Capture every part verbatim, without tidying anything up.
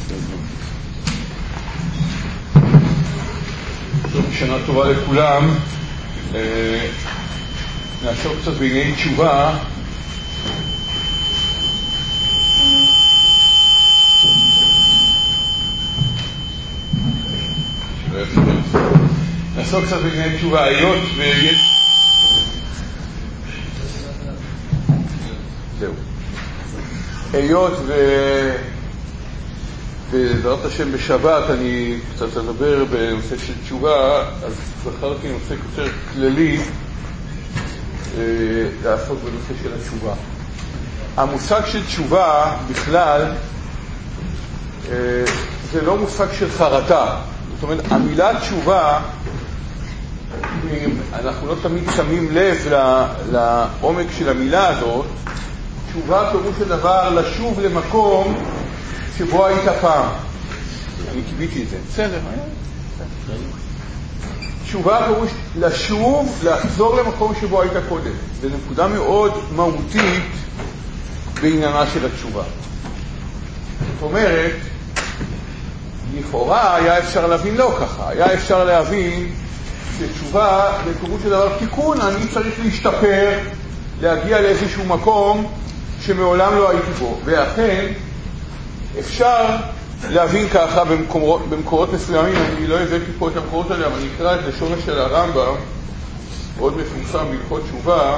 שנה טובה לכולם. נעסוק קצת בענייני תשובה. נעסוק קצת בענייני תשובה, היות ויש... זהו. היות ו... בעזרת השם בשבת אני קצת אדבר בנושא של תשובה, אז זכרתי נושא יותר כללי אה, לעסוק בנושא של התשובה. המושג של תשובה בכלל אה, זה לא מושג של חרטה. זאת אומרת, המילה תשובה, אנחנו לא תמיד שמים לב לעומק של המילה הזאת. תשובה פירוש של דבר לשוב למקום שבו היית פעם. אני קיביתי את זה. בסדר, תשובה פירוש לשוב, לחזור למקום שבו היית קודם. זו נקודה מאוד מהותית בעניינה של התשובה. זאת אומרת, לכאורה היה אפשר להבין לא ככה. היה אפשר להבין שתשובה לפירוש של דבר תיקון, אני צריך להשתפר, להגיע לאיזשהו מקום שמעולם לא הייתי בו. ואכן, אפשר להבין ככה במקורות, במקורות מסוימים. אני לא הבאתי פה את המקורות האלה, אבל אני אקרא את לשונו של הרמב"ם, מאוד מפורסם בהלכות תשובה.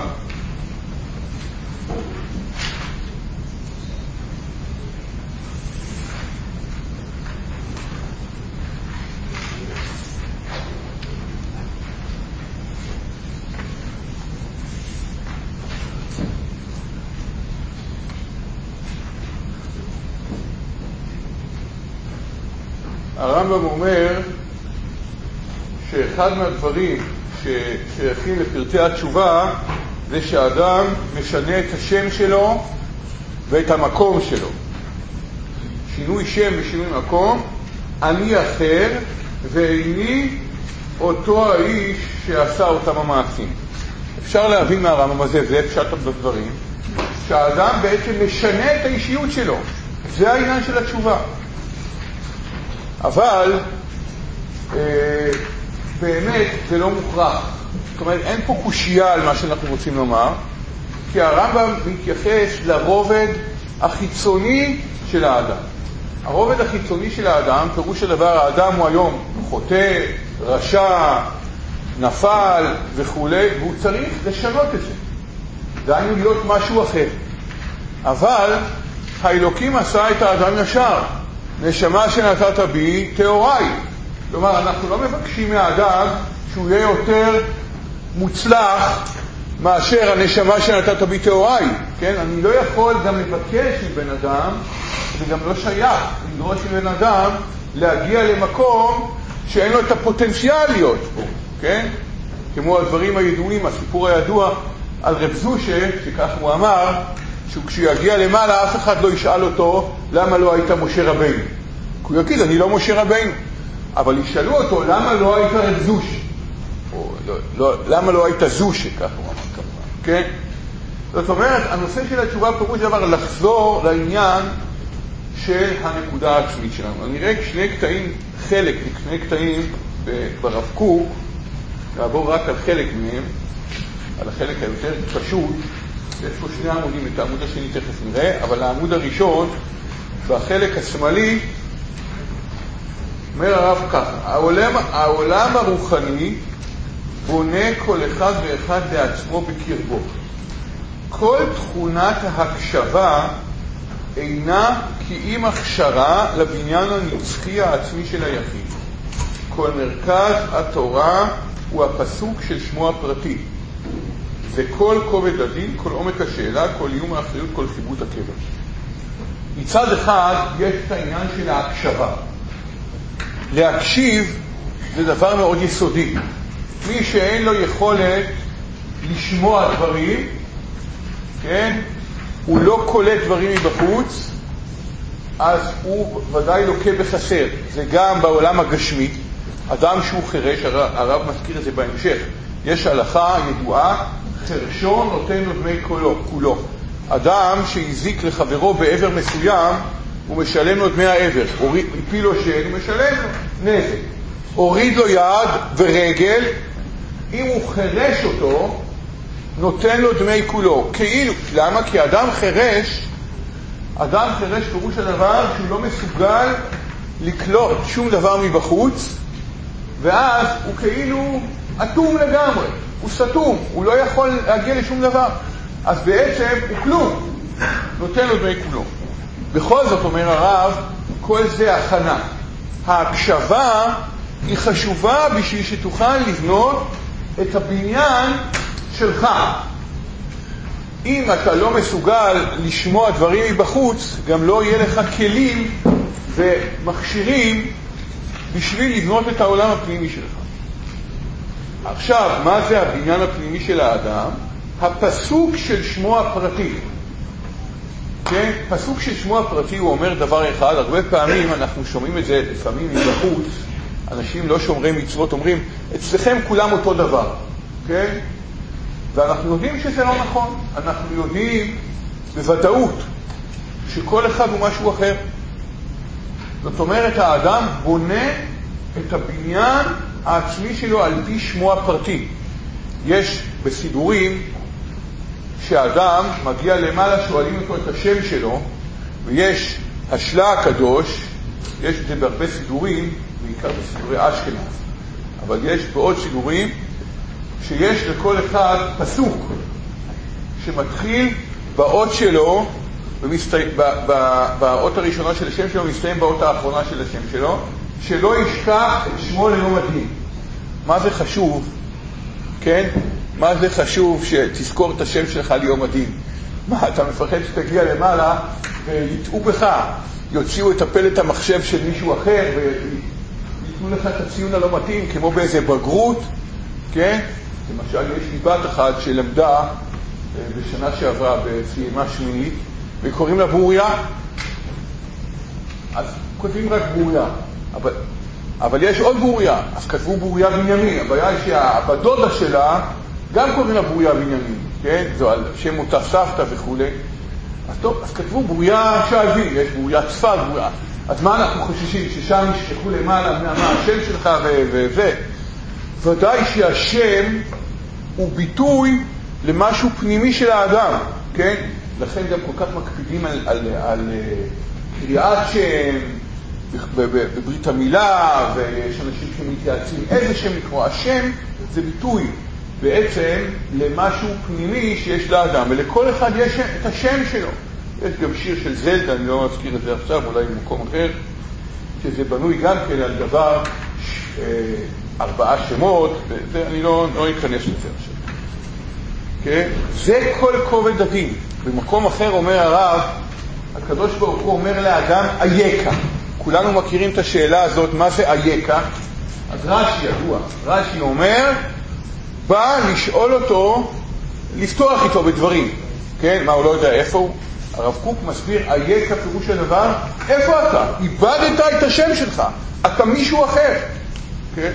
הרמב"ם אומר שאחד מהדברים ששייכים לפרטי התשובה זה שהאדם משנה את השם שלו ואת המקום שלו. שינוי שם ושינוי מקום, אני אחר ואיני אותו האיש שעשה אותם המעשים. אפשר להבין מהרמב"ם הזה, זה פשט בדברים, שהאדם בעצם משנה את האישיות שלו. זה העניין של התשובה. אבל אה, באמת זה לא מוכרח. זאת אומרת, אין פה קושייה על מה שאנחנו רוצים לומר, כי הרמב"ם מתייחס לרובד החיצוני של האדם. הרובד החיצוני של האדם, פירוש של דבר, האדם הוא היום חוטא, רשע, נפל וכו', והוא צריך לשנות את זה. דהיינו להיות משהו אחר. אבל האלוקים עשה את האדם ישר. נשמה שנתת בי תאוריי. כלומר, אנחנו לא מבקשים מהאדם שהוא יהיה יותר מוצלח מאשר הנשמה שנתת בי תאוריי. כן? אני לא יכול גם לבקש מבן אדם, זה גם לא שייך, לדרוש מבן אדם להגיע למקום שאין לו את הפוטנציאל להיות פה. כן? כמו הדברים הידועים, הסיפור הידוע על רב זושה, שכך הוא אמר, שכשהוא יגיע למעלה אף אחד לא ישאל אותו למה לא היית משה רבינו. הוא יגיד, אני לא משה רבינו. אבל ישאלו אותו למה לא היית רב זושה, או לא, לא, למה לא היית זושה, כך הוא אמר כמובן. כן? זאת אומרת, הנושא של התשובה פירוש דבר לחזור לעניין של הנקודה העצמית שלנו. אני אראה שני קטעים, חלק שני קטעים ברב קוק, נעבור רק על חלק מהם, על החלק היותר פשוט. יש פה שני עמודים, את העמוד השני תכף נראה, אבל העמוד הראשון, בחלק השמאלי, אומר הרב ככה, העולם, העולם הרוחני בונה כל אחד ואחד לעצמו בקרבו. כל תכונת ההקשבה אינה כי אם הכשרה לבניין הנצחי העצמי של היחיד. כל מרכז התורה הוא הפסוק של שמו הפרטי. וכל כובד הדין, כל עומק השאלה, כל איום האחריות, כל חיבוט הקבע. מצד אחד יש את העניין של ההקשבה. להקשיב זה דבר מאוד יסודי. מי שאין לו יכולת לשמוע דברים, כן, הוא לא קולט דברים מבחוץ, אז הוא ודאי לוקה בחסר. זה גם בעולם הגשמי. אדם שהוא חרש, הרב מזכיר את זה בהמשך, יש הלכה ידועה, חרשון נותן לו דמי כולו, כולו. אדם שהזיק לחברו בעבר מסוים, הוא משלם לו דמי העבר. הפיל לו שן, הוא משלם לו נזק. הוריד לו יד ורגל, אם הוא חרש אותו, נותן לו דמי כולו. כאילו, למה? כי אדם חרש, אדם חרש פירוש הדבר שהוא לא מסוגל לקלוט שום דבר מבחוץ, ואז הוא כאילו אטום לגמרי, הוא סתום, הוא לא יכול להגיע לשום דבר. אז בעצם הוא כלום, נותן לו דמי כולו. בכל זאת, אומר הרב, כל זה הכנה. ההקשבה היא חשובה בשביל שתוכל לבנות את הבניין שלך. אם אתה לא מסוגל לשמוע דברים מבחוץ, גם לא יהיה לך כלים ומכשירים בשביל לבנות את העולם הפנימי שלך. עכשיו, מה זה הבניין הפנימי של האדם? הפסוק של שמו הפרטי. כן? פסוק של שמו הפרטי הוא אומר דבר אחד. הרבה פעמים אנחנו שומעים את זה לפעמים מבחוץ. אנשים לא שומרי מצוות אומרים, אצלכם כולם אותו דבר. כן? ואנחנו יודעים שזה לא נכון. אנחנו יודעים בוודאות שכל אחד הוא משהו אחר. זאת אומרת, האדם בונה את הבניין העצמי שלו על פי שמו הפרטי. יש בסידורים שהאדם מגיע למעלה, שואלים אותו את השם שלו, ויש השלה הקדוש, יש את זה בהרבה סידורים, בעיקר בסידורי אשכנז, אבל יש בעוד סידורים שיש לכל אחד פסוק שמתחיל באות שלו, ומסתי... באות הראשונה של השם שלו, מסתיים באות האחרונה של השם שלו, שלא ישכח את שמו ליום הדין. מה זה חשוב? כן? מה זה חשוב שתזכור את השם שלך ליום הדין? מה, אתה מפחד שתגיע למעלה ויטעו בך, יוציאו את הפלט המחשב של מישהו אחר ויתנו לך את הציון הלא מתאים כמו באיזה בגרות? כן? למשל, יש לי בת אחת שלמדה בשנה שעברה בסיימה שמינית, וקוראים לה בוריה. אז כותבים רק בוריה, אבל, אבל יש עוד בוריה, אז כתבו בוריה בנימין. הבעיה היא שהבדודה שלה גם קוראים לה בוריה בנימין, כן? זו על שם אותה סבתא וכו'. אז טוב, אז כתבו בוריה שלוי, יש בוריה צפת, בוריה. אז מה אנחנו חוששים? ששם ישכחו למעלה מה, מה השם שלך וזה? ודאי שהשם הוא ביטוי למשהו פנימי של האדם, כן? לכן גם כל כך מקפידים על, על, על קריאת שם בברית המילה, ויש אנשים שמתייעצים איזה שם לקרוא. השם זה ביטוי בעצם למשהו פנימי שיש לאדם, ולכל אחד יש את השם שלו. יש גם שיר של זלדה, אני לא אזכיר את זה עכשיו, אולי במקום אחר, שזה בנוי גם כן על דבר אה, ארבעה שמות, ואני לא, לא אכנס לזה עכשיו. כן? זה כל כובד הדין. במקום אחר אומר הרב, הקדוש ברוך הוא אומר לאדם אייכה. כולנו מכירים את השאלה הזאת, מה זה אייכה? אז רש"י ידוע, רש"י אומר, בא לשאול אותו, לפתוח איתו בדברים. כן? מה, הוא לא יודע איפה הוא? הרב קוק מסביר, אייכה פירוש הדבר, איפה אתה? איבדת את השם שלך, אתה מישהו אחר. כן?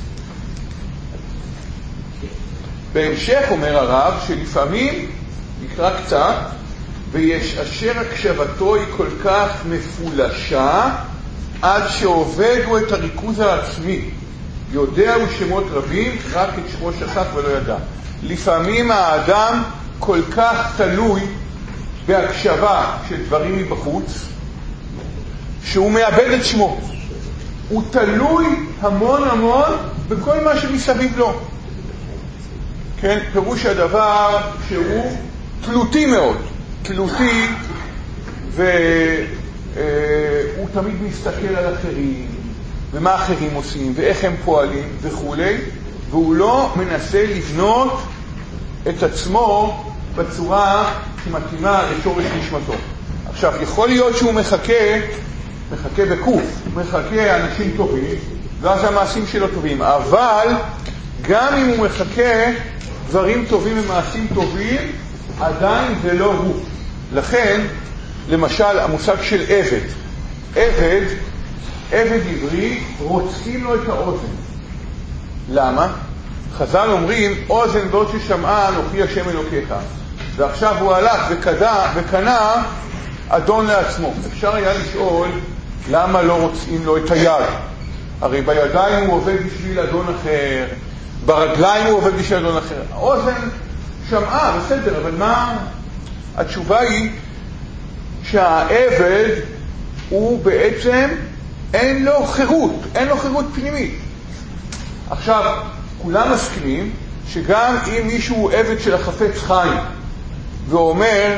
בהמשך אומר הרב שלפעמים נקרא קצת, ויש אשר הקשבתו היא כל כך מפולשה עד שעובדו את הריכוז העצמי, יודע הוא שמות רבים, רק את שמו שכח ולא ידע. לפעמים האדם כל כך תלוי בהקשבה של דברים מבחוץ שהוא מאבד את שמו. הוא תלוי המון המון בכל מה שמסביב לו. כן, פירוש הדבר שהוא תלותי מאוד, תלותי, והוא תמיד מסתכל על אחרים, ומה אחרים עושים, ואיך הם פועלים וכו', והוא לא מנסה לבנות את עצמו בצורה שמתאימה לשורש נשמתו. עכשיו, יכול להיות שהוא מחכה, מחכה בקוף, מחכה אנשים טובים, ואז המעשים שלו טובים, אבל גם אם הוא מחכה דברים טובים ומעשים טובים, עדיין זה לא הוא. לכן, למשל, המושג של עבד. עבד, עבד עברי, רוצים לו את האוזן. למה? חז"ל אומרים, אוזן באות ששמעה אנוכי השם אלוקיך. ועכשיו הוא הלך וקנה, וקנה אדון לעצמו. אפשר היה לשאול למה לא רוצים לו את היד. הרי בידיים הוא עובד בשביל אדון אחר, ברגליים הוא עובד בשביל אדון אחר. האוזן שמעה, בסדר, אבל מה? התשובה היא שהעבד הוא בעצם אין לו חירות, אין לו חירות פנימית. עכשיו, כולם מסכימים שגם אם מישהו הוא עבד של החפץ חיים ואומר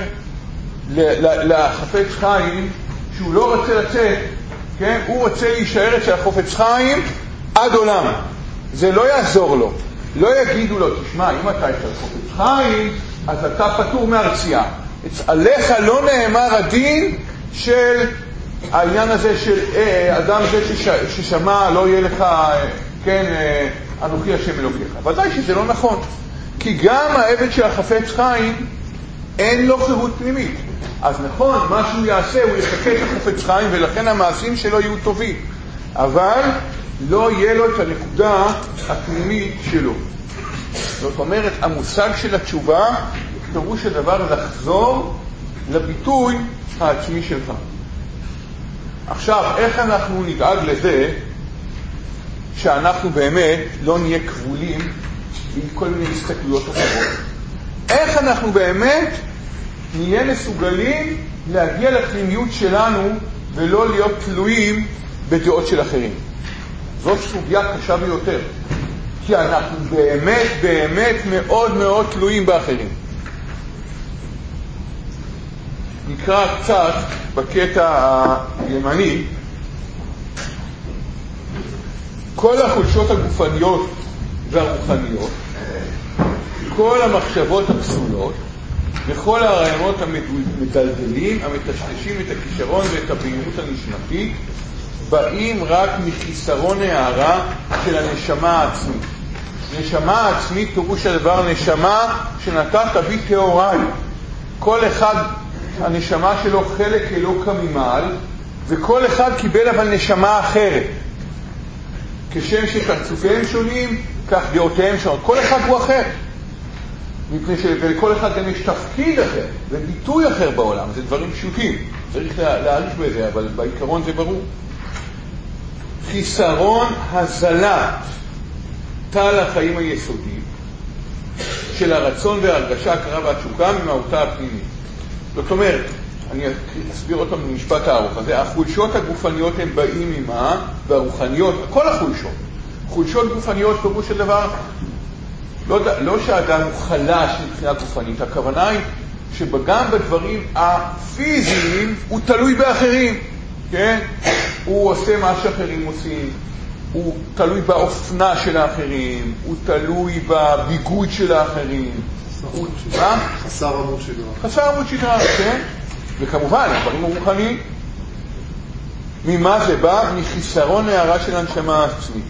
לחפץ חיים שהוא לא רוצה לצאת, כן? הוא רוצה להישאר של החפץ חיים עד עולם, זה לא יעזור לו. לא יגידו לו, תשמע, אם אתה יש החפץ חיים אז אתה פטור מהרצייה, עליך לא נאמר הדין של העניין הזה של אה, אדם זה שש, ששמע לא יהיה לך, כן, אה, אנוכי השם אלוקיך. ודאי שזה לא נכון, כי גם העבד של החפץ חיים אין לו חירות פנימית. אז נכון, מה שהוא יעשה, הוא יחכה את החפץ חיים, ולכן המעשים שלו יהיו טובים, אבל לא יהיה לו את הנקודה הפנימית שלו. זאת אומרת, המושג של התשובה פירוש הדבר לחזור לביטוי העצמי שלך. עכשיו, איך אנחנו נדאג לזה שאנחנו באמת לא נהיה כבולים עם כל מיני הסתכלויות אחרות? איך אנחנו באמת נהיה מסוגלים להגיע לפנימיות שלנו ולא להיות תלויים בדעות של אחרים? זאת סוגיה קשה ביותר, כי אנחנו באמת באמת מאוד מאוד תלויים באחרים. נקרא קצת בקטע הימני. כל החולשות הגופניות והרוחניות, כל המחשבות הפסולות וכל הרעיונות המדלדלים המטשטשים את הכישרון ואת הבהירות הנשמתית באים רק מחיסרון הערה של הנשמה העצמית. נשמה העצמית פירוש הדבר נשמה שנתת בי תאוריי. כל אחד הנשמה שלו חלק אלוקה ממעל, וכל אחד קיבל אבל נשמה אחרת. כשם שפרצופיהם שונים, כך דעותיהם שונות. כל אחד הוא אחר. מפני שלכל אחד גם יש תפקיד אחר וביטוי אחר בעולם. זה דברים פשוטים. צריך להעריך בזה, אבל בעיקרון זה ברור. חיסרון הזלת תל החיים היסודי של הרצון וההרגשה, הכרה והתשוקה ממהותה הפנימית. זאת אומרת, אני אסביר אותם במשפט הארוך הזה, החולשות הגופניות הן באים ממה, והרוחניות, כל החולשות. חולשות גופניות פירוש של דבר, לא, לא שהאדם הוא חלש מבחינה גופנית, הכוונה היא שגם בדברים הפיזיים הוא תלוי באחרים, כן? הוא עושה מה שאחרים עושים, הוא תלוי באופנה של האחרים, הוא תלוי בביגוד של האחרים. חסר עמוד שדרה. חסר עמוד שדרה, כן? וכמובן, הדברים הרוחניים. ממה זה בא? מחיסרון הערה של הנשמה העצמית.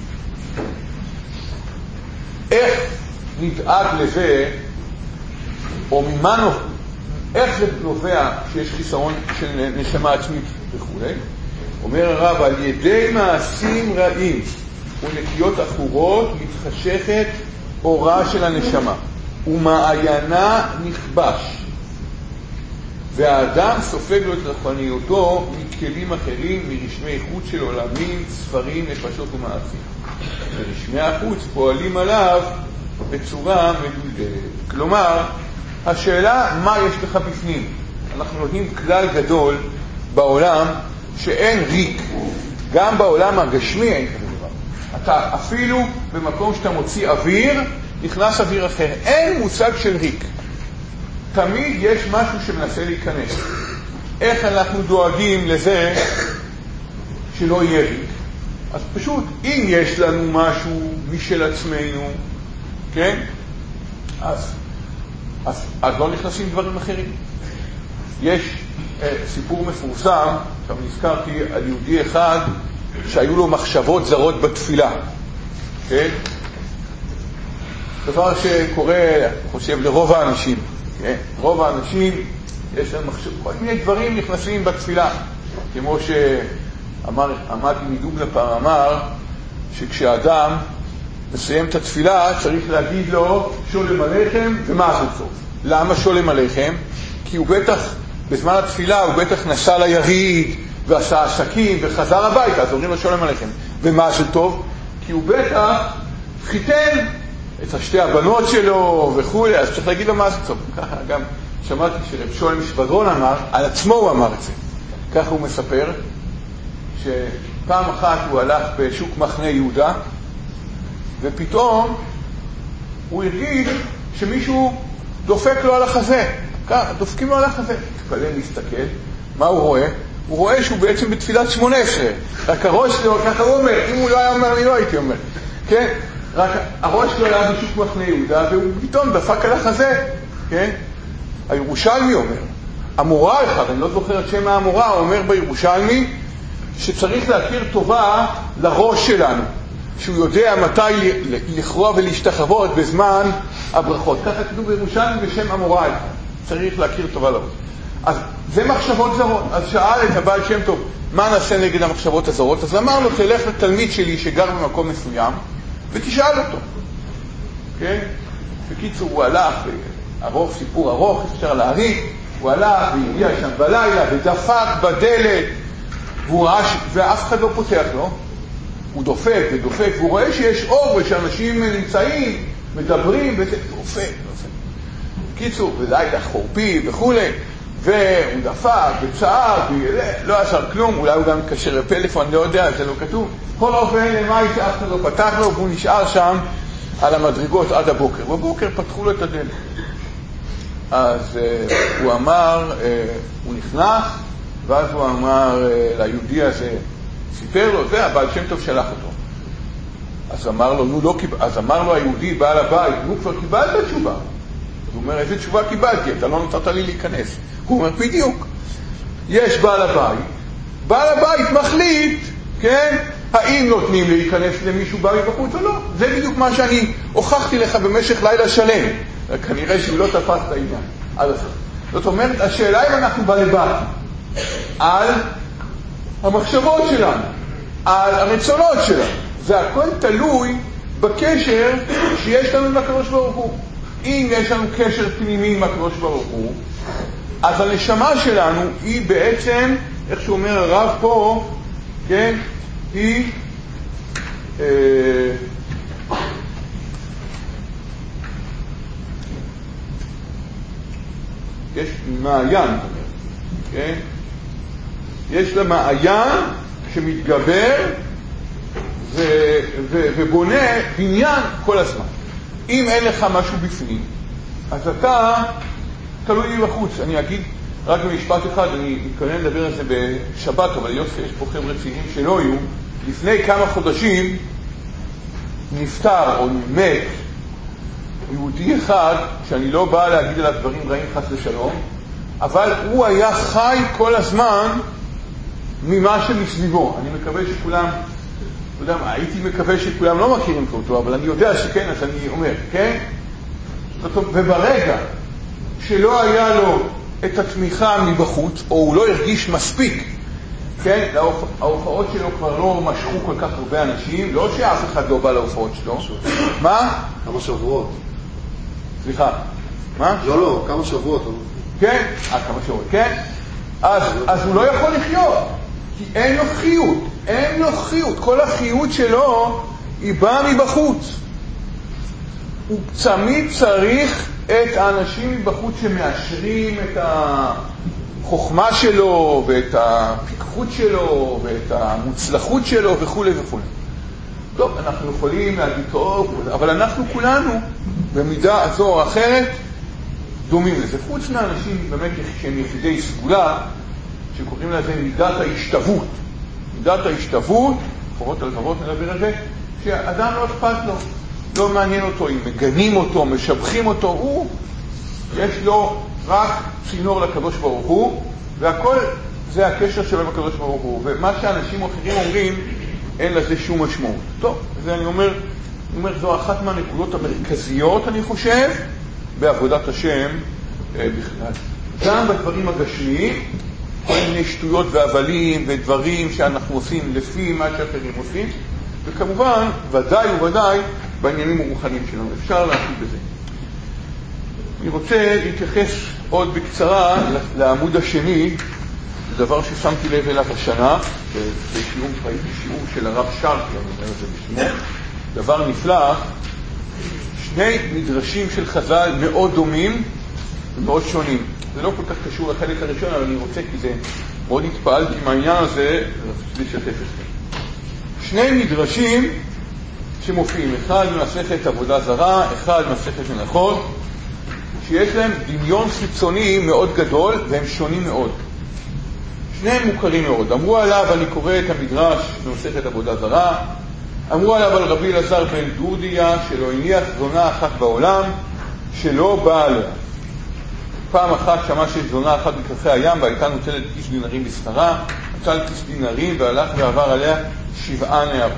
איך נדאג לזה, או ממה נובע, איך זה נובע שיש חיסרון של נשמה עצמית וכו'? אומר הרב, על ידי מעשים רעים ונטיות אחרות מתחשכת אורה של הנשמה, ומעיינה נכבש, והאדם סופג לו את רוחניותו מכלים אחרים, מרשמי חוץ של עולמים, ספרים, נפשות ומעשים. ורשמי החוץ פועלים עליו בצורה מדולדלת. כלומר, השאלה מה יש לך בפנים. אנחנו נותנים כלל גדול בעולם שאין ריק. גם בעולם הגשמי אין כזה דבר. אתה אפילו במקום שאתה מוציא אוויר, נכנס אוויר אחר. אין מושג של ריק. תמיד יש משהו שמנסה להיכנס. איך אנחנו דואגים לזה שלא יהיה ריק? אז פשוט, אם יש לנו משהו משל עצמנו, כן? אז, אז, אז לא נכנסים דברים אחרים. יש אה, סיפור מפורסם, עכשיו נזכרתי על יהודי אחד שהיו לו מחשבות זרות בתפילה, כן? דבר שקורה, אני חושב, לרוב האנשים. כן? רוב האנשים יש להם מחשבות, כל מיני דברים נכנסים בתפילה. כמו שאמר, עמד מדוגלה פעם אמר, שכשאדם מסיים את התפילה צריך להגיד לו שולם עליכם, ומה זה טוב? למה שולם עליכם? כי הוא בטח בזמן התפילה הוא בטח נסע ליריד ועשה עסקים וחזר הביתה, אז אומרים לו שלום עליכם. ומה של טוב? כי הוא בטח חיתן את שתי הבנות שלו וכו', אז צריך להגיד לו מה זה טוב. ככה גם שמעתי שרב שולם משבדרון אמר, על עצמו הוא אמר את זה. ככה הוא מספר, שפעם אחת הוא הלך בשוק מחנה יהודה, ופתאום הוא הרגיש שמישהו דופק לו על החזה. ככה, דופקים לו על החזה. תפלל להסתכל, מה הוא רואה? הוא רואה שהוא בעצם בתפילת שמונה עשרה. רק הראש שלו, ככה הוא אומר, אם הוא לא היה אומר, אני לא הייתי אומר. כן? רק הראש שלו היה בשוק מחנה יהודה, והוא פתאום דפק על החזה. כן? הירושלמי אומר, המורה אחד, אני לא זוכר את שם המורה, הוא אומר בירושלמי, שצריך להכיר טובה לראש שלנו, שהוא יודע מתי לכרוע ולהשתחוות בזמן הברכות. ככה כתוב בירושלמי בשם המורה אחד. צריך להכיר טובה לראש. אז זה מחשבות זרות. אז שאל את הבעל שם טוב, מה נעשה נגד המחשבות הזרות? אז אמר לו, תלך לתלמיד שלי שגר במקום מסוים, ותשאל אותו. כן? בקיצור, הוא הלך, ארוך, סיפור ארוך, אפשר להריץ, הוא הלך והגיע שם בלילה, ודפק בדלת, והוא ראה ש... ואף אחד לא פותח לו. הוא דופק ודופק, והוא רואה שיש אור, ושאנשים נמצאים, מדברים, וזה דופק, דופק. בקיצור, ולילה חורפי וכו', והוא דפק וצעק, ולא עשר כלום, אולי הוא גם מתקשר לפלאפון, לא יודע, זה לא כתוב. כל אופן, למה אף אחד לא פתח לו, והוא נשאר שם על המדרגות עד הבוקר. בבוקר פתחו לו את הדלת. אז uh, הוא אמר, uh, הוא נכנס, ואז הוא אמר uh, ליהודי הזה, סיפר לו, זה הבעל שם טוב שלח אותו. אז אמר לו, נו לא קיבל, אז אמר לו היהודי, בעל הבית, נו כבר קיבלת תשובה. הוא אומר, איזה תשובה קיבלתי? אתה לא נתת לי להיכנס. הוא אומר, בדיוק. יש בעל הבית, בעל הבית מחליט, כן, האם נותנים להיכנס למישהו בא מבחוץ או לא. זה בדיוק מה שאני הוכחתי לך במשך לילה שלם. כנראה שהוא לא תפס את העניין. זאת אומרת, השאלה אם אנחנו בלבטים על המחשבות שלנו, על הרצונות שלנו. זה הכל תלוי בקשר שיש לנו עם הקדוש ברוך הוא. אם יש לנו קשר פנימי עם הקדוש ברוך הוא, אז הנשמה שלנו היא בעצם, איך שאומר הרב פה, כן, היא אה, יש מעיין, כן? יש לה מעיין שמתגבר ו, ו, ובונה בניין כל הזמן. אם אין לך משהו בפנים, אז אתה תלוי בחוץ. אני אגיד רק במשפט אחד, אני מתכונן לדבר על זה בשבת, אבל יוסף יש פה חבר'ה צעירים שלא יהיו. לפני כמה חודשים נפטר או מת יהודי אחד, שאני לא בא להגיד עליו דברים רעים חס ושלום, אבל הוא היה חי כל הזמן ממה שמסביבו. אני מקווה שכולם, לא יודע, הייתי מקווה שכולם לא מכירים אותו, אבל אני יודע שכן, אז אני אומר, כן? וברגע שלא היה לו את התמיכה מבחוץ, או הוא לא הרגיש מספיק, כן? ההופעות שלו כבר לא משכו כל כך הרבה אנשים, לא שאף אחד לא בא להופעות שלו. מה? כמה שבועות. סליחה, מה? לא, לא, כמה שבועות. כן? אה, כמה שבועות, כן? אז, אז הוא לא יכול לחיות, כי אין לו חיות, אין לו חיות. כל החיות שלו היא באה מבחוץ. הוא תמיד צריך את האנשים מבחוץ שמאשרים את החוכמה שלו, ואת הפיקחות שלו, ואת המוצלחות שלו, וכו' וכו'. טוב, אנחנו יכולים להגיד טוב, אבל אנחנו כולנו, במידה הזו או אחרת, דומים לזה. חוץ מהאנשים באמת שהם יחידי סגולה, שקוראים לזה מידת ההשתוות. מידת ההשתוות, חובות על חובות נדבר על זה, שאדם לא אכפת לו, לא מעניין אותו, אם מגנים אותו, משבחים אותו, הוא, יש לו רק צינור לקדוש ברוך הוא, והכל זה הקשר שלו עם הקדוש ברוך הוא, ומה שאנשים אחרים אומרים, אין לזה שום משמעות. טוב, זה אני אומר, אני אומר, זו אחת מהנקודות המרכזיות, אני חושב, בעבודת השם בכלל. גם בדברים הגשמיים, כל מיני שטויות והבלים ודברים שאנחנו עושים לפי מה שאחרים עושים, וכמובן, ודאי וודאי, בעניינים הרוחניים שלנו. אפשר להחיל בזה. אני רוצה להתייחס עוד בקצרה לעמוד השני, זה דבר ששמתי לב אליו השנה, בשיעור, ראיתי שיעור של הרב שרקי, אני אומר את זה בשמו, דבר נפלא, שני מדרשים של חז"ל מאוד דומים ומאוד שונים. זה לא כל כך קשור לחלק הראשון, אבל אני רוצה, כי זה מאוד התפעלתי מהעניין הזה, רציתי לשתף אתכם. שני מדרשים שמופיעים, אחד ממסכת עבודה זרה, אחד ממסכת מנחות, שיש להם דמיון חיצוני מאוד גדול, והם שונים מאוד. שניהם מוכרים מאוד. אמרו עליו, אני קורא את המדרש ממסכת עבודה זרה, אמרו עליו על רבי אלעזר בן דורדיה, שלא הניח זונה אחת בעולם, שלא באה עליה. פעם אחת שמע שיש זונה אחת בכרכי הים, והייתה נוטלת כיס דינרים בשכרה, נטל כיס דינרים והלך ועבר עליה שבעה נערות.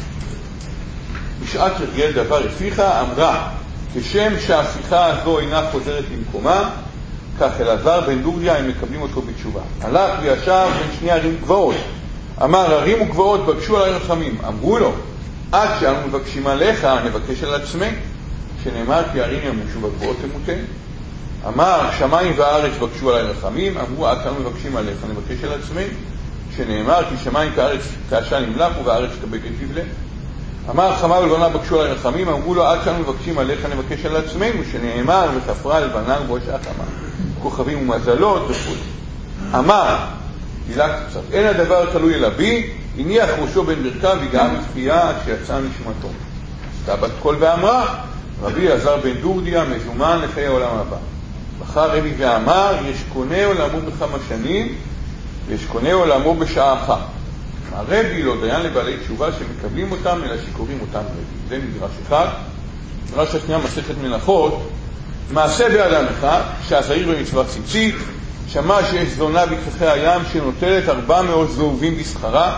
בשעת הרגל דבר הפיכה, אמרה, כשם שההפיכה הזו אינה חוזרת למקומה, כך אלעזר בן דורדיה הם מקבלים אותו בתשובה. הלך וישב בין שני ערים גבעות. אמר, ערים וגבעות בקשו עלי רחמים. אמרו לו, עד שאנו מבקשים עליך, נבקש על עצמי. שנאמר, כי ערים ימושו בגבעות תמותה. אמר, שמיים וארץ בקשו עלי רחמים. אמרו, עד שאנו מבקשים עליך, נבקש על עצמי. שנאמר, כי שמיים כארץ כעשן ימלכו וארץ כבגד תבלה. אמר, חמה ולבנה בקשו עלי רחמים. אמרו לו, עד שאנו מבקשים עליך, נבקש על עצמנו. שנאמר, וחפרה לבנה ובראשה חמה. כוכבים ומזלות וכו'. אמר, מילה קצת, אין הדבר תלוי אלא בי, הניח ראשו בין ברכיו והגעה בבכייה עד שיצא נשמתו. עשתה בת קול ואמרה, רבי אלעזר בן דורדיה מזומן לחיי העולם הבא. בחר רבי ואמר, יש קונה עולמו בכמה שנים, ויש קונה עולמו בשעה אחת. הרבי לא דיין לבעלי תשובה שמקבלים אותם, אלא שקוראים אותם רבי. זה מדרש אחד. מדרש השנייה, מסכת מנחות, מעשה באדם אחד, שהזהיר במצוות ציצית, שמע שיש זונה בכרכי הים שנוטלת ארבע מאות זהובים בשכרה,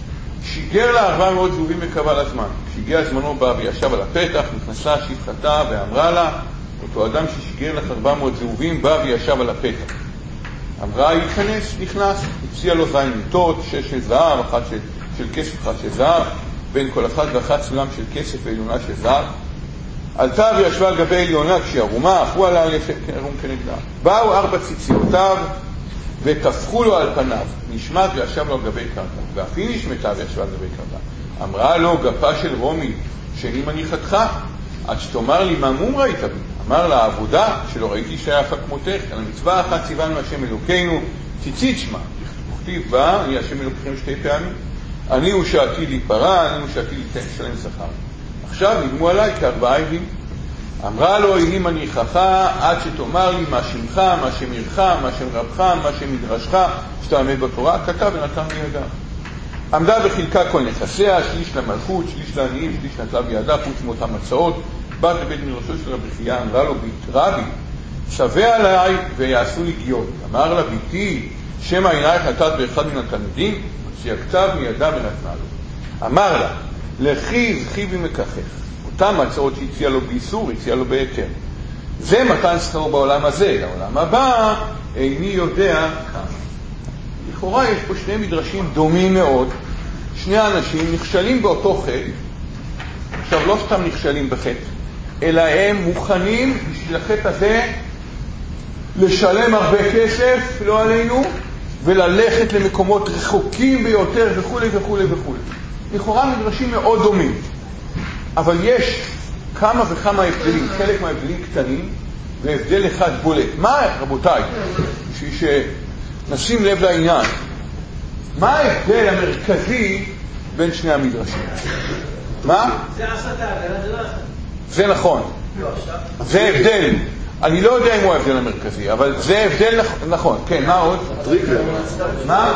שיגר לה ארבע מאות זהובים בקבל הזמן. כשהגיע זמנו בא וישב על הפתח, נכנסה שפחתה ואמרה לה, אותו אדם ששיגר לך ארבע מאות זהובים בא וישב על הפתח. אמרה, ייכנס, נכנס, הציע לו זין מיטות, שש של זהב, אחת של, של כסף, אחת של זהב, בין כל אחת ואחת סולם של כסף ועליונה של זהב. עלתה וישבה על גבי עליונה כשהיא ערומה, אחו עליה ערום כנגדה. באו ארבע ציציותיו ותפחו לו על פניו, נשמט וישב לו על גבי קרקע, ואף היא נשמטה וישבה על גבי קרקע. אמרה לו, גפה של רומי, שאני מניחתך, עד שתאמר לי מה מום ראית בי. אמר לה, העבודה שלא ראיתי שיפה כמותך, על המצווה אחת ציוונו השם אלוקינו, ציצית שמה, תכתיב בה, אני השם אלוקיכם שתי פעמים, אני הוא שעתי להיפרע, אני הוא שעתי לשלם שכר. עכשיו נגמו עליי כארבעה עדים. אמרה לו, הנה מניחך, עד שתאמר לי מה שמך, מה שם עירך, מה שם רבך, מה שם מדרשך, שאתה עומד בתורה, כתב ונתן בידה. עמדה וחילקה כל נכסיה, שליש למלכות, שליש לעניים, שליש נטלה בידה, חוץ מאותם הצעות. בת לבית מדרשו של רבי חייא, אמרה לו, רבי, שווה עליי ויעשו לי גיון. אמר לה, ביתי, שמא עינייך נתת באחד מן התלמידים, הוציאה כתב מידה ונתנה לו. אמר לה, לכי זכי ומככך. אותם הצעות שהציע לו באיסור, הציע לו בהיתר. זה מתן שכרו בעולם הזה. לעולם הבא, איני יודע כמה. לכאורה יש פה שני מדרשים דומים מאוד. שני אנשים נכשלים באותו חטא. עכשיו, לא סתם נכשלים בחטא, אלא הם מוכנים בשביל החטא הזה לשלם הרבה כסף, לא עלינו, וללכת למקומות רחוקים ביותר וכו' וכו' וכו'. לכאורה מדרשים מאוד דומים. אבל יש כמה וכמה הבדלים, חלק מההבדלים קטנים, והבדל אחד בולט. מה, רבותיי, בשביל שנשים לב לעניין, מה ההבדל המרכזי בין שני המדרשים? מה? זה הסתה, זה לא הסתה. זה נכון. זה הבדל. אני לא יודע אם הוא ההבדל המרכזי, אבל זה הבדל נכון. כן, מה עוד? טריגר. מה?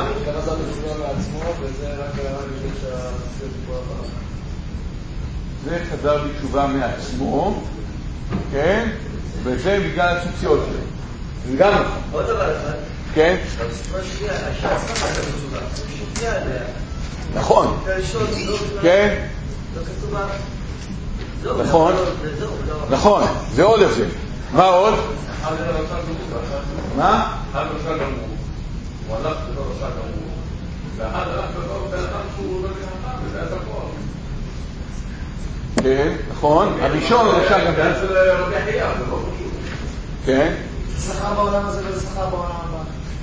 זה חזר בתשובה מעצמו, כן? וזה בגלל הציציות שלו. זה גם נכון. עוד דבר אחד. כן? נכון. כן? נכון. נכון. זה עוד הבדל. מה עוד? מה? אחד רשע גמור, הוא הלך ולא רשע גמור, ואחד הלך ולא בן אדם שהוא לא גמור, וזה היה תקוע. כן, נכון. הראשון רשע גמור. זה היה של רבי חייא, זה לא פשוט. כן? זה שכר בעולם הזה וזה שכר בעולם הבא.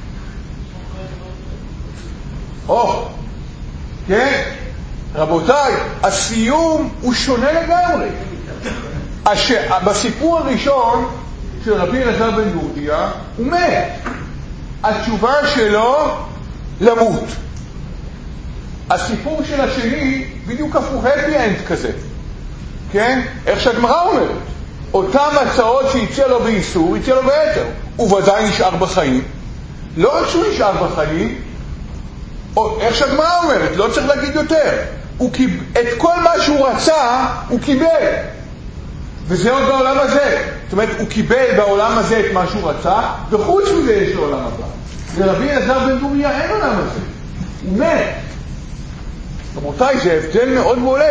או, כן, רבותיי, הסיום הוא שונה לגמרי. הש... בסיפור הראשון של רבי אלעזר בן גורדיה, הוא מת. התשובה שלו, למות. הסיפור של השני, בדיוק הפוך, happy end כזה. כן? איך שהגמרא אומרת. אותם הצעות שיצא לו באיסור, יצא לו ביתר. הוא ודאי נשאר בחיים. לא רק שהוא נשאר בחיים, או איך שהגמרא אומרת, לא צריך להגיד יותר. הוא קיב... את כל מה שהוא רצה, הוא קיבל. וזה עוד בעולם הזה. זאת אומרת, הוא קיבל בעולם הזה את מה שהוא רצה, וחוץ מזה יש לו עולם הבא. לרבי אלעזר בן גורדיה אין עולם הזה. הוא מת. רבותיי, זה הבדל מאוד בולט.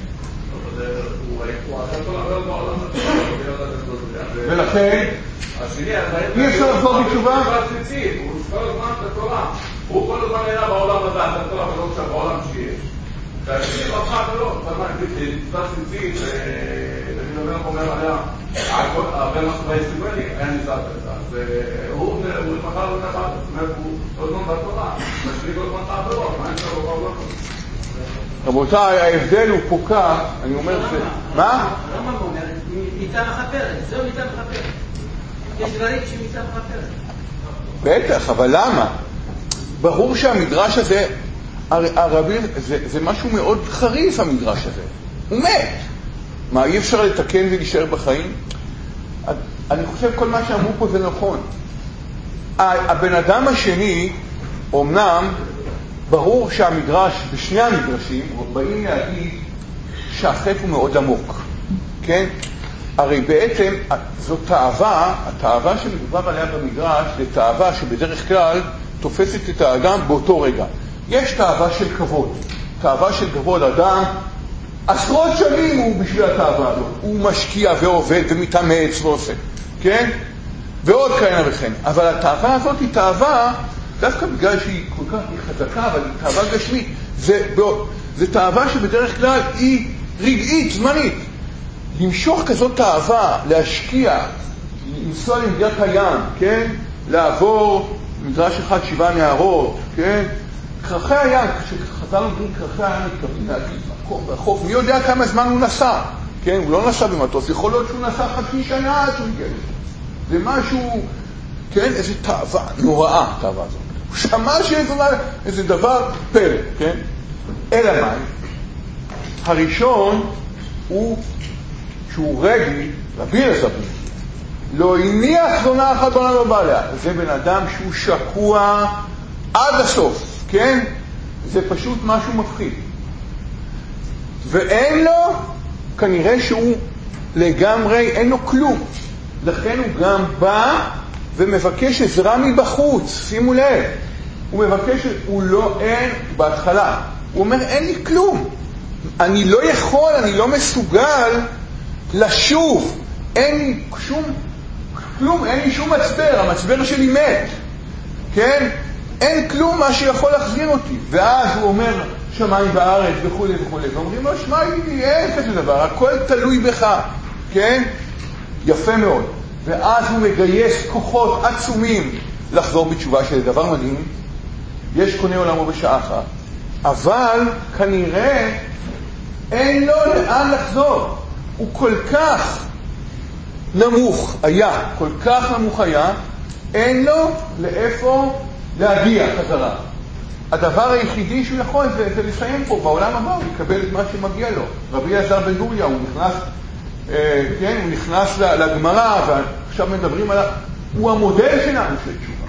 ולכן, אי אפשר לחזור בתשובה? הוא כל הזמן את התורה. הוא כל הזמן היה בעולם הזה, את התורה ולא עכשיו בעולם שיש. והשני רצה ולא, תפס נציג, ואני אומר עליה, הרבה משהו בהיסטוריה, אין ניסת את זה. והוא מחר לא נחל, זאת אומרת, הוא לא זמן בתורה, והשני כל הזמן תעברו, מה אין לו בעולם הזה? רבותיי, ההבדל הוא פה כך, אני אומר ש... מה? הרמב"ם אומר, מיתה מחפרת, זהו מיתה מחפרת. יש דברים שמיתה מחפרת. בטח, אבל למה? ברור שהמדרש הזה, הרבי, זה, זה משהו מאוד חריף המדרש הזה. הוא מת. מה, אי אפשר לתקן ולהישאר בחיים? אני חושב כל מה שאמרו פה זה נכון. הבן אדם השני, אומנם, ברור שהמדרש, בשני המדרשים, באים להגיד שהחטא הוא מאוד עמוק. כן? הרי בעצם זו תאווה, התאווה שמדובר עליה במדרש, זה תאווה שבדרך כלל תופסת את האדם באותו רגע. יש תאווה של כבוד. תאווה של כבוד, אדם, עשרות שנים הוא בשביל התאווה הזאת. הוא משקיע ועובד ומתאמץ ועושה. כן? ועוד כהנה וכן. אבל התאווה הזאת היא תאווה, דווקא בגלל שהיא כל כך היא חזקה, אבל היא תאווה גשמית. זה, זה תאווה שבדרך כלל היא רגעית, זמנית. למשוך כזאת תאווה, להשקיע, לנסוע למדינת הים, כן? לעבור מדרש אחד שבעה נערות, כן? קרחי הים, כשחז"ל אומרים קרחי הים, מתכוונים להגיד מקום רחוק, מי יודע כמה זמן הוא נסע, כן? הוא לא נסע במטוס, יכול להיות שהוא נסע חצי שנה עד שהוא הגיע. זה משהו, כן? איזו תאווה, נוראה, תאווה הזאת. הוא שמע שאיזה איזה דבר פלא, כן? אלא מה? הראשון הוא שהוא רגלי, רבי אלעזר בן גורדיה, לא הניח זונה אחת בעולם הבא עליה. זה בן אדם שהוא שקוע עד הסוף, כן? זה פשוט משהו מפחיד. ואין לו, כנראה שהוא לגמרי, אין לו כלום. לכן הוא גם בא ומבקש עזרה מבחוץ, שימו לב. הוא מבקש, הוא לא, אין, בהתחלה. הוא אומר, אין לי כלום. אני לא יכול, אני לא מסוגל לשוב. אין לי שום, כלום, אין לי שום מצבר, המצבר שלי מת. כן? אין כלום מה שיכול להחזיר אותי. ואז הוא אומר, שמיים בארץ וכו' וכו'. ואומרים לו, שמע, אין כזה דבר, הכל תלוי בך. כן? יפה מאוד. ואז הוא מגייס כוחות עצומים לחזור בתשובה, שזה דבר מדהים. יש קונה עולמו בשעה אחת. אבל כנראה אין לו לאן לחזור. הוא כל כך נמוך היה, כל כך נמוך היה, אין לו לאיפה להגיע חזרה. הדבר היחידי שהוא יכול זה, זה לסיים פה, בעולם הבא הוא יקבל את מה שמגיע לו. רבי אלעזר בן גורדיה, הוא נכנס, אה, כן, הוא נכנס לגמרא, ועכשיו מדברים עליו, הוא המודל שלנו של תשובה.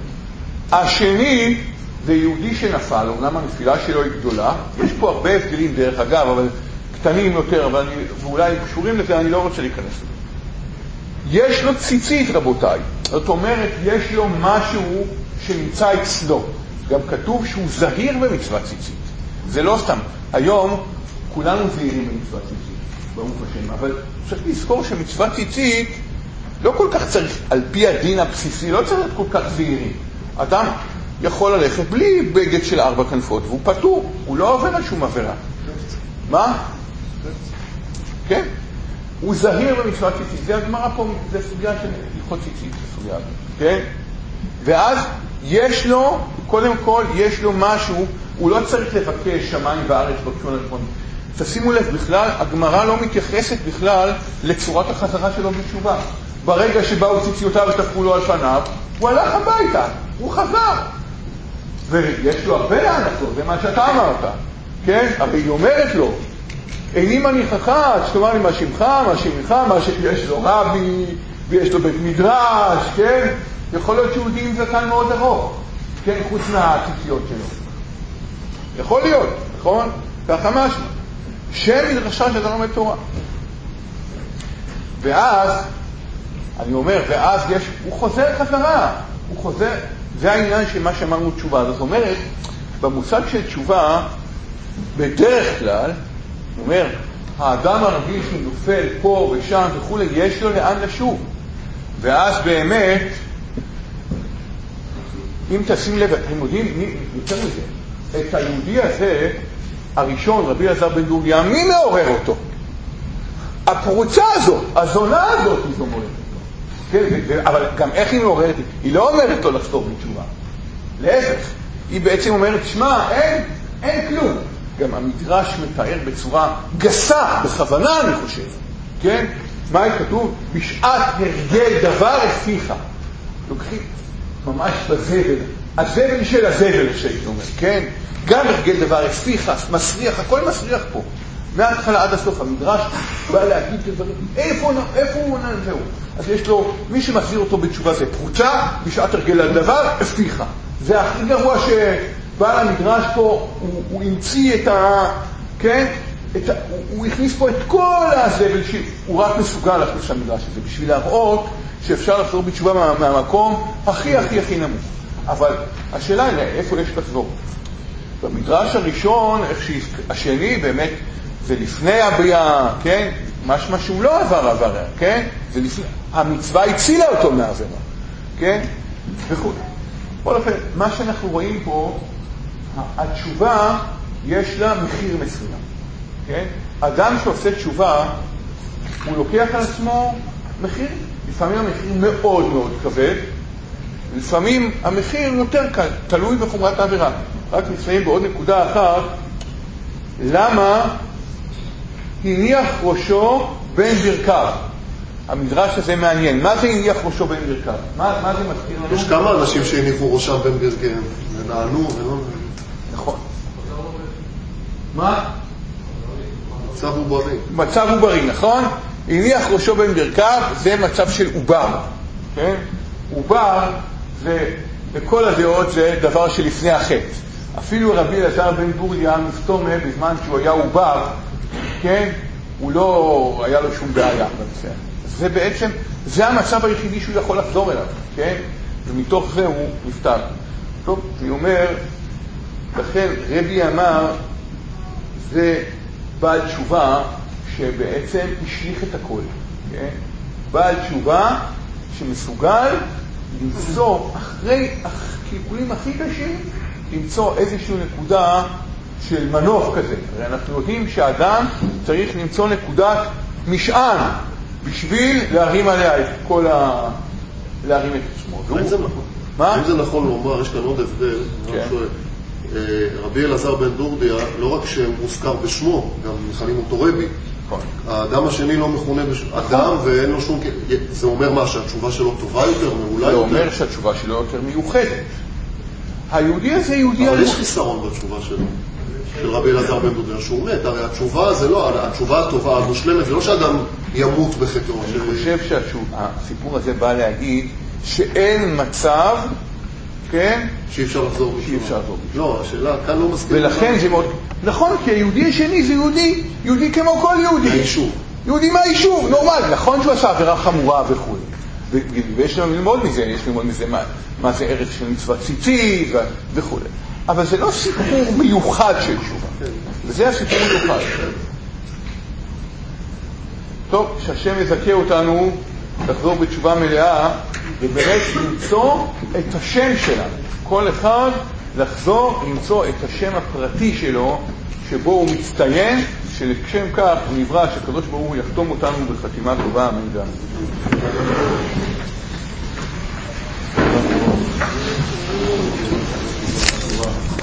השני זה יהודי שנפל, אומנם הנפילה שלו היא גדולה, יש פה הרבה הבדלים דרך אגב, אבל קטנים יותר, אבל אני, ואולי קשורים לזה, אני לא רוצה להיכנס לזה. יש לו ציצית, רבותיי. זאת אומרת, יש לו משהו שנמצא אצלו. גם כתוב שהוא זהיר במצוות ציצית. זה לא סתם. היום כולנו זהירים במצוות ציצית, ברוך השם. אבל צריך לזכור שמצוות ציצית לא כל כך צריך, על פי הדין הבסיסי, לא צריך להיות כל כך זהירים. אדם יכול ללכת בלי בגד של ארבע כנפות, והוא פטור. הוא לא עובר על שום עבירה. מה? כן? הוא זהיר במצוות ציצית. זה הגמרא פה, זה סוגיה של הלכות ציצית, סוגיה הזאת, כן? ואז יש לו, קודם כל, יש לו משהו, הוא לא צריך לבקש שמיים וארץ בקשו לנכון. תשימו לב, בכלל, הגמרא לא מתייחסת בכלל לצורת החזרה שלו בתשובה. ברגע שבאו ציציותיו ותפקו לו על פניו, הוא הלך הביתה, הוא חזר. ויש לו הרבה לאן לחזור, זה מה שאתה אמרת, כן? אבל היא אומרת לו, איני מניחך, שתאמר לי מה שמך, מה שמך, מה שיש לו רבי, ויש לו בית מדרש, כן? יכול להיות שיהודי עם זקן מאוד ארוך, כן? חוץ מהציציות שלו. יכול להיות, נכון? ככה משהו. שם מדרשה שאתה לומד תורה. ואז, אני אומר, ואז יש, הוא חוזר חזרה, הוא חוזר, זה העניין של מה שאמרנו תשובה. זאת אומרת, במושג של תשובה, בדרך כלל, הוא אומר, האדם הרגיל שנופל פה ושם וכו', יש לו לאן לשוב. ואז באמת, אם תשים לב, אתם יודעים, יותר מזה, את היהודי הזה, הראשון, רבי אלעזר בן דוריה, מי מעורר אותו? הפרוצה הזאת, הזונה הזאת, היא אומרת אותו. כן, אבל גם איך היא מעוררת? היא לא אומרת לו לחזור בתשובה. להפך, היא בעצם אומרת, שמע, אין, אין כלום. גם המדרש מתאר בצורה גסה, בכוונה אני חושב. כן? מה היא כתוב? בשעת הרגל דבר הפיך. לוקחים ממש בזבל. הזבל של הזבל, שהיא אומרת, כן? גם הרגל דבר הפיך, מסריח, הכל מסריח פה. מההתחלה עד הסוף המדרש בא להגיד דברים, איפה, איפה הוא עונה זהו? אז יש לו, מי שמחזיר אותו בתשובה זה פרוצה, בשעת הרגל הדבר, הפיך. זה הכי גרוע שבעל המדרש פה, הוא, הוא המציא את ה... כן? את ה, הוא, הוא הכניס פה את כל הזבל שהוא רק מסוגל להכניס למדרש הזה, בשביל להראות שאפשר לחזור בתשובה מה, מהמקום הכי הכי הכי נמוך. אבל השאלה היא, איפה יש לחזור? במדרש הראשון, השני באמת, זה לפני הבריאה, כן? משמע שהוא לא עבר עבר, כן? זה לפני, המצווה הצילה אותו מהעבירה, כן? וכו'. בכל אופן, מה שאנחנו רואים פה, התשובה יש לה מחיר מסוים, כן? אדם שעושה תשובה, הוא לוקח על עצמו מחיר, לפעמים המחיר מאוד מאוד כבד, לפעמים המחיר יותר קל, תלוי בחומרת העבירה. רק נסיים בעוד נקודה אחת, למה הניח ראשו בין ברכיו? המדרש הזה מעניין. מה זה הניח ראשו בין ברכיו? מה, מה זה מזכיר לנו? יש כמה אנשים שהניחו ראשם בין ברכיהם, ונענו ולא... נכון. מה? מצב עוברי. מצב עוברי, נכון? הניח ראשו בין ברכיו, זה מצב של עובר. כן? עובר זה, בכל הדעות זה דבר שלפני החטא. אפילו רבי אלעזר בן דוריה מסתומה בזמן שהוא היה עובר, כן? הוא לא, היה לו שום בעיה בנושא. זה בעצם, זה המצב היחידי שהוא יכול לחזור אליו, כן? ומתוך זה הוא נפטר. טוב, אני אומר, לכן רבי אמר, זה בעל תשובה שבעצם השליך את הכל, כן? בעל תשובה שמסוגל למצוא אחרי הקלקולים הכי קשים, למצוא איזושהי נקודה של מנוף כזה. הרי אנחנו יודעים שהאדם צריך למצוא נקודת משען בשביל להרים עליה את כל ה... להרים את עצמו. האם זה נכון? מה? האם זה נכון לומר, יש כאן עוד הבדל, כן. רבי אלעזר בן דורדיה, לא רק שהוא מוזכר בשמו, גם מכנים אותו רבי. נכון. האדם השני לא מכונה בשמו, אדם ואין לו שום... זה אומר מה, שהתשובה שלו טובה יותר, מעולה יותר? זה אומר שהתשובה שלו יותר מיוחדת. היהודי הזה יהודי... אבל יש חיסרון בתשובה שלו, של רבי אלעזר בן דורדיה, שהוא מת. הרי התשובה זה לא, התשובה הטובה, המושלמת, זה לא שאדם ימות בחטאו. אני חושב שהסיפור הזה בא להגיד שאין מצב, כן? שאי אפשר לחזור בתשובה. שאי אפשר לחזור בתשובה. לא, השאלה, כאן לא מסכים. ולכן זה מאוד... נכון, כי היהודי השני זה יהודי, יהודי כמו כל יהודי. מהיישוב. יהודי מהיישוב, נורמל. נכון שהוא עשה עבירה חמורה וכו'. ויש לנו ללמוד מזה, יש ללמוד מזה מה, מה זה ערך של מצוות ציצית וכו'. אבל זה לא סיפור מיוחד של תשובה. וזה הסיפור מיוחד. טוב, שהשם יזכה אותנו לחזור בתשובה מלאה, ובאמת למצוא את השם שלנו. כל אחד לחזור, למצוא את השם הפרטי שלו, שבו הוא מצטיין, שלשם כך הוא נברא שקדוש ברוך הוא יחתום אותנו בחתימה טובה, אמן גם.